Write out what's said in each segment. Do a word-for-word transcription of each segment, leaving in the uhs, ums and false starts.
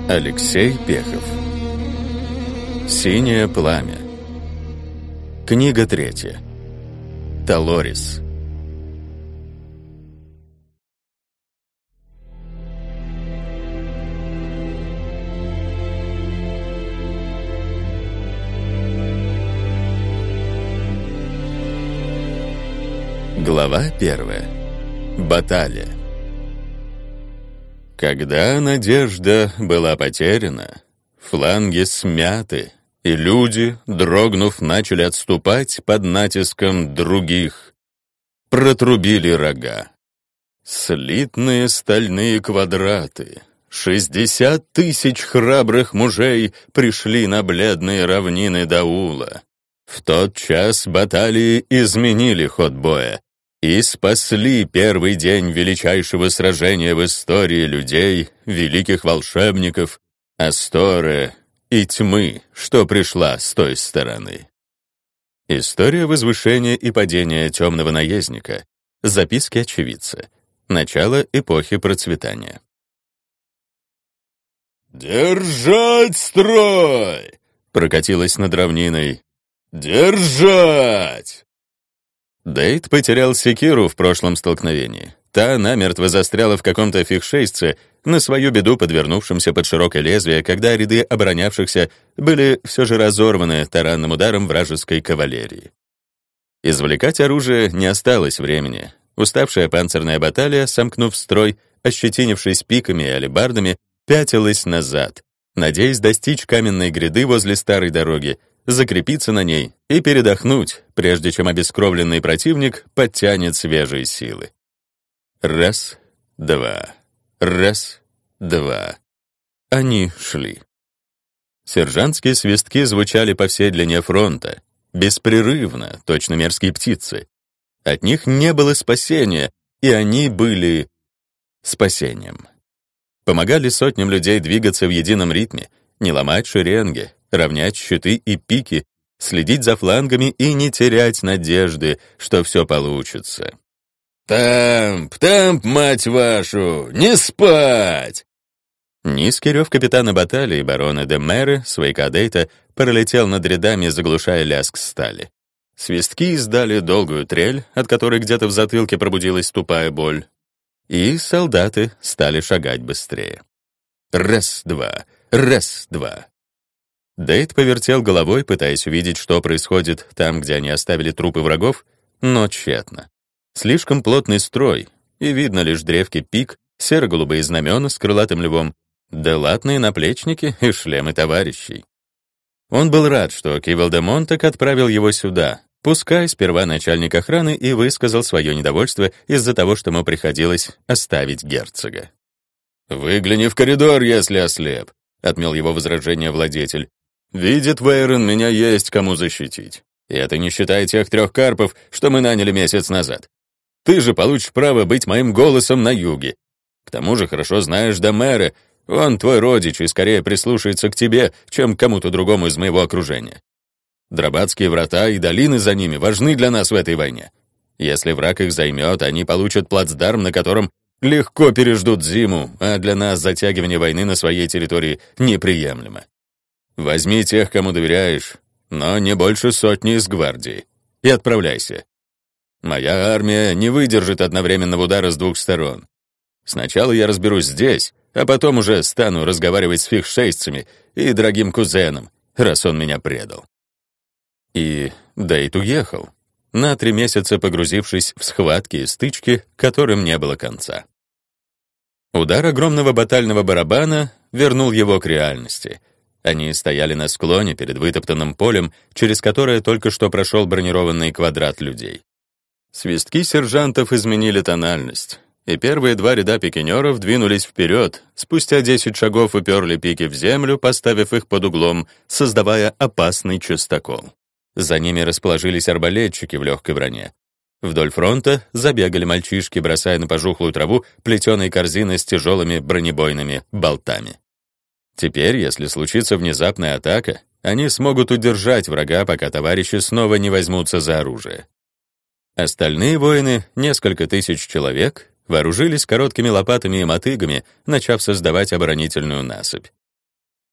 Алексей Пехов. Синее пламя. Книга третья. Талорис. Глава первая. Баталия. Когда надежда была потеряна, фланги смяты, и люди, дрогнув, начали отступать под натиском других. Протрубили рога. Слитные стальные квадраты. Шестьдесят тысяч храбрых мужей пришли на бледные равнины Даула. В тот час баталии изменили ход боя и спасли первый день величайшего сражения в истории людей, великих волшебников, Асторы и тьмы, что пришла с той стороны. История возвышения и падения темного наездника. Записки очевидца. Начало эпохи процветания. «Держать строй!» прокатилось над равниной. «Держать!» Дейт потерял секиру в прошлом столкновении. Та намертво застряла в каком-то фихшейсце, на свою беду подвернувшемся под широкое лезвие, когда ряды оборонявшихся были все же разорваны таранным ударом вражеской кавалерии. Извлекать оружие не осталось времени. Уставшая панцирная баталия, сомкнув строй, ощетинившись пиками и алебардами, пятилась назад, надеясь достичь каменной гряды возле старой дороги, закрепиться на ней и передохнуть, прежде чем обескровленный противник подтянет свежие силы. Раз, два, раз, два. Они шли. Сержантские свистки звучали по всей длине фронта, беспрерывно, точно мерзкие птицы. От них не было спасения, и они были спасением. Помогали сотням людей двигаться в едином ритме, не ломать шеренги, равнять щиты и пики, следить за флангами и не терять надежды, что все получится. «Тамп, тамп, мать вашу! Не спать!» Низкий рев капитана баталии барона де Меры, свояка Дейта, пролетел над рядами, заглушая лязг стали. Свистки издали долгую трель, от которой где-то в затылке пробудилась тупая боль, и солдаты стали шагать быстрее. Раз-два, раз-два. Дейт повертел головой, пытаясь увидеть, что происходит там, где они оставили трупы врагов, но тщетно. Слишком плотный строй, и видно лишь древки пик, серо-голубые знамена с крылатым львом, да латные наплечники и шлемы товарищей. Он был рад, что Кивел де Монтак отправил его сюда, пускай сперва начальник охраны и высказал свое недовольство из-за того, что ему приходилось оставить герцога. «Выгляни в коридор, если ослеп», — отмел его возражение владетель. «Видит Вейрон, меня есть кому защитить. И это не считая тех трех карпов, что мы наняли месяц назад. Ты же получишь право быть моим голосом на юге. К тому же хорошо знаешь Домера, он твой родич и скорее прислушается к тебе, чем к кому-то другому из моего окружения. Драбатские врата и долины за ними важны для нас в этой войне. Если враг их займет, они получат плацдарм, на котором легко переждут зиму, а для нас затягивание войны на своей территории неприемлемо. Возьми тех, кому доверяешь, но не больше сотни из гвардии, и отправляйся. Моя армия не выдержит одновременного удара с двух сторон. Сначала я разберусь здесь, а потом уже стану разговаривать с фихшейцами и дорогим кузеном, раз он меня предал». И Дейт уехал, на три месяца погрузившись в схватки и стычки, которым не было конца. Удар огромного батального барабана вернул его к реальности. Они стояли на склоне перед вытоптанным полем, через которое только что прошел бронированный квадрат людей. Свистки сержантов изменили тональность, и первые два ряда пикинеров двинулись вперед, спустя десять шагов уперли пики в землю, поставив их под углом, создавая опасный частокол. За ними расположились арбалетчики в легкой броне. Вдоль фронта забегали мальчишки, бросая на пожухлую траву плетеные корзины с тяжелыми бронебойными болтами. Теперь, если случится внезапная атака, они смогут удержать врага, пока товарищи снова не возьмутся за оружие. Остальные воины, несколько тысяч человек, вооружились короткими лопатами и мотыгами, начав создавать оборонительную насыпь.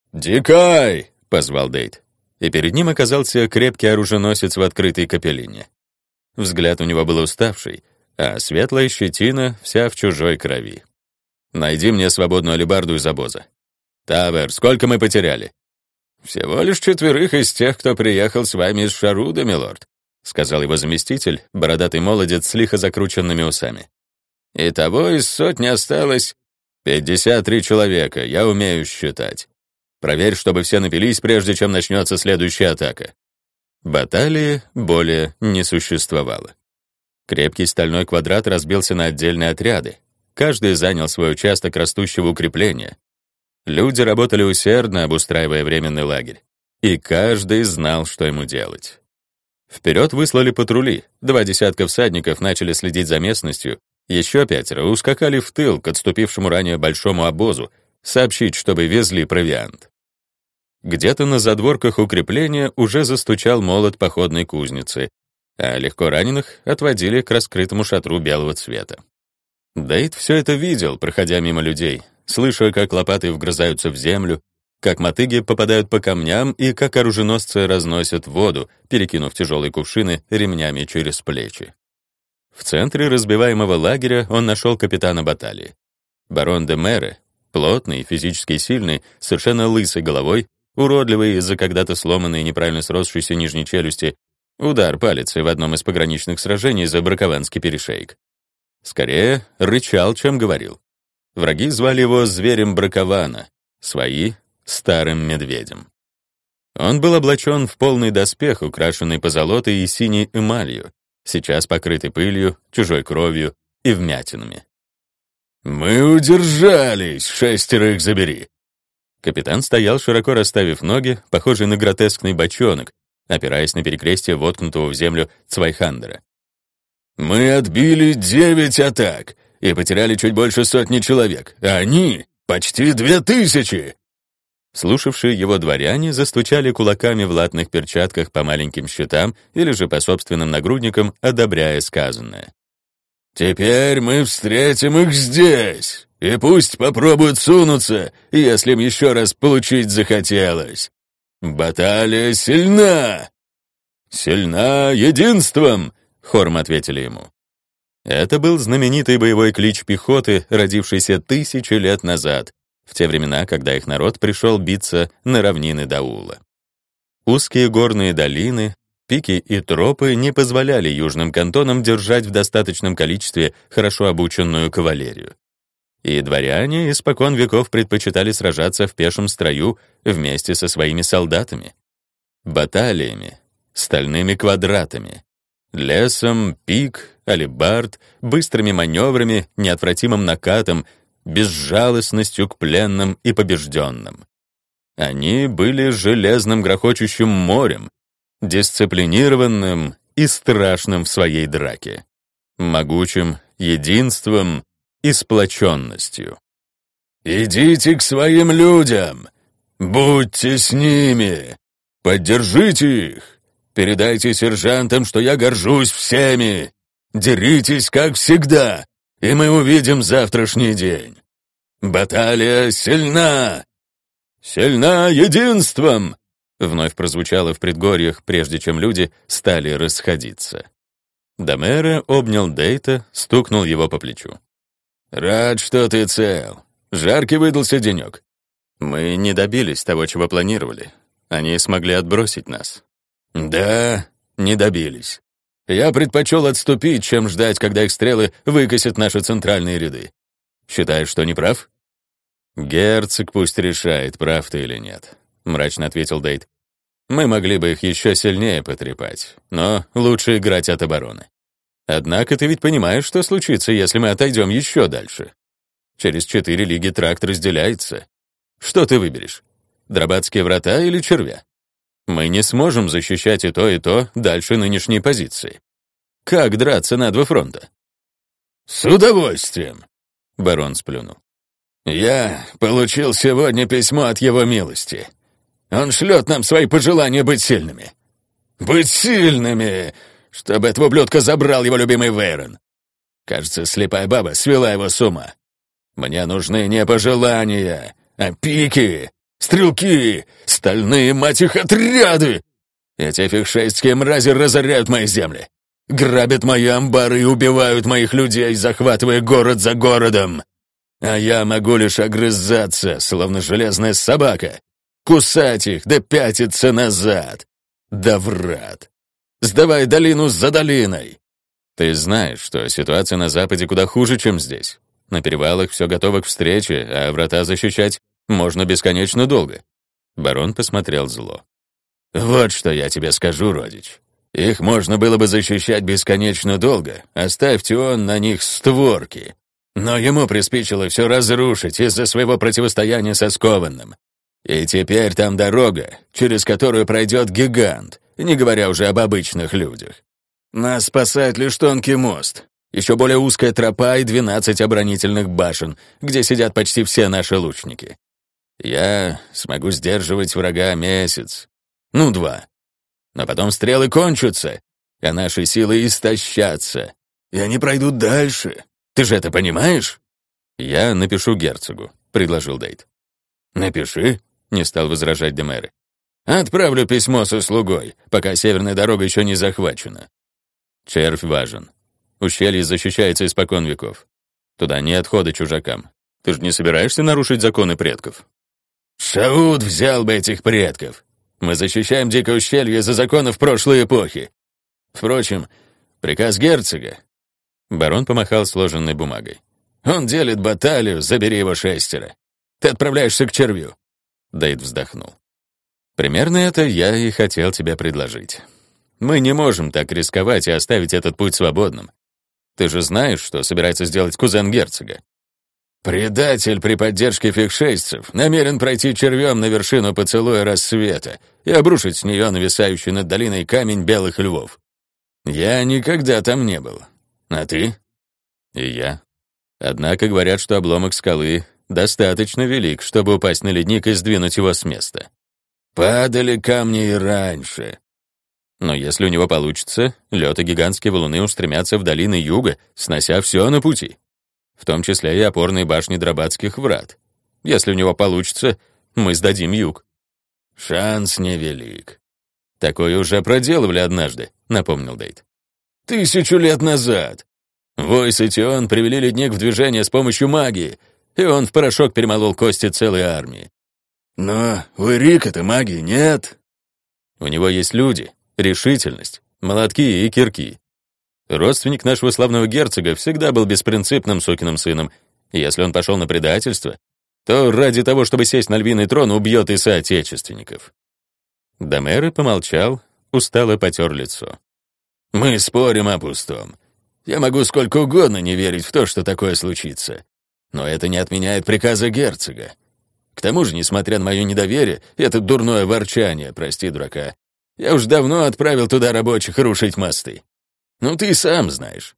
«Дикай!» — позвал Дейт. И перед ним оказался крепкий оруженосец в открытой капеллине. Взгляд у него был уставший, а светлая щетина вся в чужой крови. «Найди мне свободную алебарду из обоза». «Тавер, сколько мы потеряли?» «Всего лишь четверых из тех, кто приехал с вами из Шаруда, милорд», — сказал его заместитель, бородатый молодец с лихо закрученными усами. «Итого из сотни осталось пятьдесят три человека, я умею считать. Проверь, чтобы все напились, прежде чем начнется следующая атака». Баталии более не существовало. Крепкий стальной квадрат разбился на отдельные отряды. Каждый занял свой участок растущего укрепления. Люди работали усердно, обустраивая временный лагерь. И каждый знал, что ему делать. Вперед выслали патрули, два десятка всадников начали следить за местностью, еще пятеро ускакали в тыл к отступившему ранее большому обозу, сообщить, чтобы везли провиант. Где-то на задворках укрепления уже застучал молот походной кузницы, а легко раненых отводили к раскрытому шатру белого цвета. Дейт все это видел, проходя мимо людей, слыша, как лопаты вгрызаются в землю, как мотыги попадают по камням и как оруженосцы разносят воду, перекинув тяжелые кувшины ремнями через плечи. В центре разбиваемого лагеря он нашел капитана баталии. Барон де Мере, плотный, физически сильный, совершенно лысой головой, уродливый из-за когда-то сломанной и неправильно сросшейся нижней челюсти, удар палицей в одном из пограничных сражений за Бракованский перешейк. Скорее, рычал, чем говорил. Враги звали его зверем Бракована, свои — старым медведем. Он был облачен в полный доспех, украшенный позолотой и синей эмалью, сейчас покрытый пылью, чужой кровью и вмятинами. «Мы удержались, шестерых забери!» Капитан стоял, широко расставив ноги, похожий на гротескный бочонок, опираясь на перекрестие воткнутого в землю Цвайхандера. «Мы отбили девять атак и потеряли чуть больше сотни человек, а они — почти две тысячи!» Слушавшие его дворяне застучали кулаками в латных перчатках по маленьким щитам или же по собственным нагрудникам, одобряя сказанное. «Теперь мы встретим их здесь, и пусть попробуют сунуться, если им еще раз получить захотелось. Баталия сильна!» «Сильна единством!» — хором ответили ему. Это был знаменитый боевой клич пехоты, родившийся тысячи лет назад, в те времена, когда их народ пришел биться на равнины Даула. Узкие горные долины, пики и тропы не позволяли южным кантонам держать в достаточном количестве хорошо обученную кавалерию. И дворяне испокон веков предпочитали сражаться в пешем строю вместе со своими солдатами. Баталиями, стальными квадратами, лесом, пик, алебард, быстрыми маневрами, неотвратимым накатом, безжалостностью к пленным и побежденным. Они были железным грохочущим морем, дисциплинированным и страшным в своей драке, могучим единством и сплоченностью. «Идите к своим людям! Будьте с ними! Поддержите их! Передайте сержантам, что я горжусь всеми! Деритесь, как всегда, и мы увидим завтрашний день! Баталия сильна! Сильна единством!» Вновь прозвучало в предгорьях, прежде чем люди стали расходиться. Домере обнял Дейта, стукнул его по плечу. «Рад, что ты цел. Жаркий выдался денек. Мы не добились того, чего планировали. Они смогли отбросить нас». «Да, не добились. Я предпочел отступить, чем ждать, когда их стрелы выкосят наши центральные ряды. Считаешь, что не прав?» «Герцог пусть решает, прав ты или нет», — мрачно ответил Дейт. «Мы могли бы их еще сильнее потрепать, но лучше играть от обороны. Однако ты ведь понимаешь, что случится, если мы отойдем еще дальше. Через четыре лиги тракт разделяется. Что ты выберешь? Драбатские врата или червя? Мы не сможем защищать и то, и то дальше нынешней позиции. Как драться на два фронта?» «С удовольствием», — барон сплюнул. «Я получил сегодня письмо от его милости. Он шлет нам свои пожелания быть сильными. Быть сильными, чтобы этого ублюдка забрал его любимый Вейрон. Кажется, слепая баба свела его с ума. Мне нужны не пожелания, а пики, Стрелки! Стальные, мать их, отряды! Эти фихшейстские мрази разоряют мои земли. Грабят мои амбары и убивают моих людей, захватывая город за городом. А я могу лишь огрызаться, словно железная собака, кусать их да пятиться назад. Да врат. Сдавай долину за долиной. Ты знаешь, что ситуация на Западе куда хуже, чем здесь. На перевалах все готово к встрече, а врата защищать можно бесконечно долго. Барон посмотрел зло. Вот что я тебе скажу, родич. Их можно было бы защищать бесконечно долго, оставьте он на них створки. Но ему приспичило все разрушить из-за своего противостояния со Скованным. И теперь там дорога, через которую пройдет гигант, не говоря уже об обычных людях. Нас спасает лишь тонкий мост, еще более узкая тропа и двенадцать оборонительных башен, где сидят почти все наши лучники. Я смогу сдерживать врага месяц, ну, два. Но потом стрелы кончатся, а наши силы истощатся, и они пройдут дальше. Ты же это понимаешь? Я напишу герцогу, предложил Дейт. Напиши, не стал возражать де Мере. Отправлю письмо со слугой, пока северная дорога еще не захвачена. Червь важен. Ущелье защищается испокон веков. Туда нет хода чужакам. Ты же не собираешься нарушить законы предков? Шаут взял бы этих предков. Мы защищаем Дикое ущелье за законов прошлой эпохи. Впрочем, приказ герцога. Барон помахал сложенной бумагой. Он делит баталию, забери его шестеро. Ты отправляешься к червю. Дейт вздохнул. Примерно это я и хотел тебе предложить. Мы не можем так рисковать и оставить этот путь свободным. Ты же знаешь, что собирается сделать кузен герцога. Предатель при поддержке фихшейстцев намерен пройти червем на вершину поцелуя рассвета и обрушить с нее нависающий над долиной камень белых львов. Я никогда там не был. А ты? И я. Однако говорят, что обломок скалы достаточно велик, чтобы упасть на ледник и сдвинуть его с места. Падали камни и раньше. Но если у него получится, лед и гигантские валуны устремятся в долины юга, снося все на пути. В том числе и опорные башни Драбатских врат. Если у него получится, мы сдадим юг. Шанс невелик. Такое уже проделывали однажды, напомнил Дейт. Тысячу лет назад. Войс и Тион привели ледник в движение с помощью магии, и он в порошок перемолол кости целой армии. Но у Эрика-то магии нет. У него есть люди, решительность, молотки и кирки. Родственник нашего славного герцога всегда был беспринципным сукиным сыном. Если он пошел на предательство, то ради того, чтобы сесть на львиный трон, убьет и соотечественников. де Мере помолчал, устало потер лицо. Мы спорим о пустом. Я могу сколько угодно не верить в то, что такое случится. Но это не отменяет приказа герцога. К тому же, несмотря на мое недоверие, это дурное ворчание, прости, дурака, я уж давно отправил туда рабочих рушить мосты. Ну, ты сам знаешь.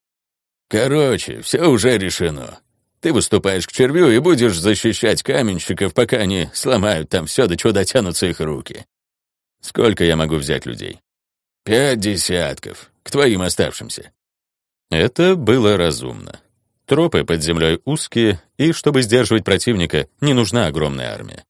Короче, все уже решено. Ты выступаешь к червю и будешь защищать каменщиков, пока они сломают там все, до чего дотянутся их руки. Сколько я могу взять людей? Пять десятков, к твоим оставшимся. Это было разумно. Тропы под землей узкие, и чтобы сдерживать противника, не нужна огромная армия.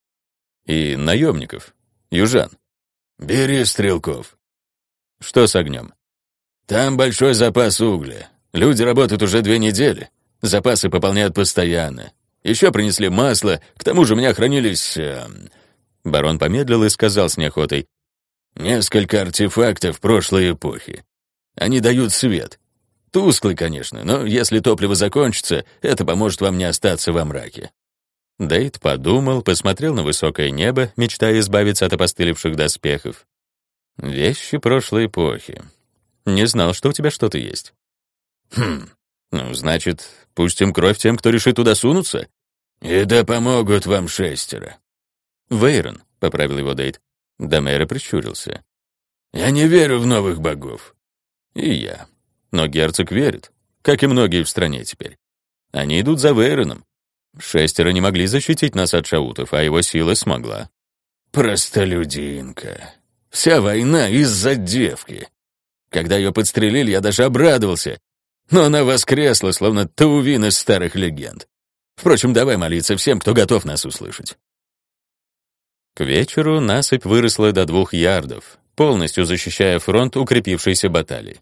И наемников, южан. Бери стрелков. Что с огнем? Там большой запас угля. Люди работают уже две недели. Запасы пополняют постоянно. Еще принесли масло, к тому же у меня хранились... Э... Барон помедлил и сказал с неохотой. Несколько артефактов прошлой эпохи. Они дают свет. Тусклый, конечно, но если топливо закончится, это поможет вам не остаться во мраке. Дейт подумал, посмотрел на высокое небо, мечтая избавиться от опостылевших доспехов. Вещи прошлой эпохи. Не знал, что у тебя что-то есть. Хм, ну, значит, пустим кровь тем, кто решит туда сунуться? И да помогут вам шестеро. Вейрон, — поправил его Дейт. де Мере прищурился. Я не верю в новых богов. И я. Но герцог верит, как и многие в стране теперь. Они идут за Вейроном. Шестеро не могли защитить нас от шаутов, а его сила смогла. Простолюдинка. Вся война из-за девки. Когда ее подстрелили, я даже обрадовался. Но она воскресла, словно Таувин из старых легенд. Впрочем, давай молиться всем, кто готов нас услышать. К вечеру насыпь выросла до двух ярдов, полностью защищая фронт укрепившейся баталии.